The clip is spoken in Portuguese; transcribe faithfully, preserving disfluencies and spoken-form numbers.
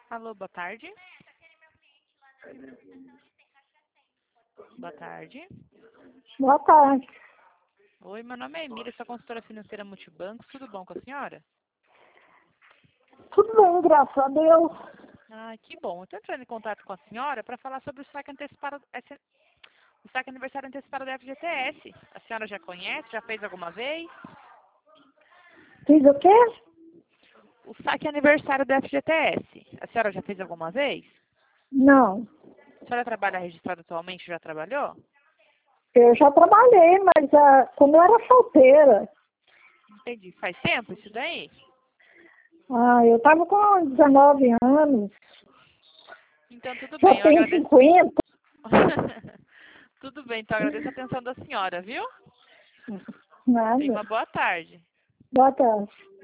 Alô, boa tarde. Boa tarde. Boa tarde. Oi, meu nome é Emília, sou consultora financeira Multibanco. Tudo bom com a senhora? Tudo bem, graças a Deus. Ah, que bom. Eu estou entrando em contato com a senhora para falar sobre o saque antecipado, esse- o saque aniversário antecipado da F G T S. A senhora já conhece? Já fez alguma vez? Fiz o quê? O saque aniversário da F G T S. A senhora já fez alguma vez? Não. A senhora trabalha registrada atualmente? Já trabalhou? Eu já trabalhei, mas ah, quando eu era solteira. Entendi. Faz tempo isso daí? Ah, eu estava com dezenove anos. Então, tudo Já bem. Eu tenho agradeço. cinquenta. Tudo bem, então eu agradeço a atenção da senhora, viu? Tenha Nada. uma boa tarde. Boa tarde.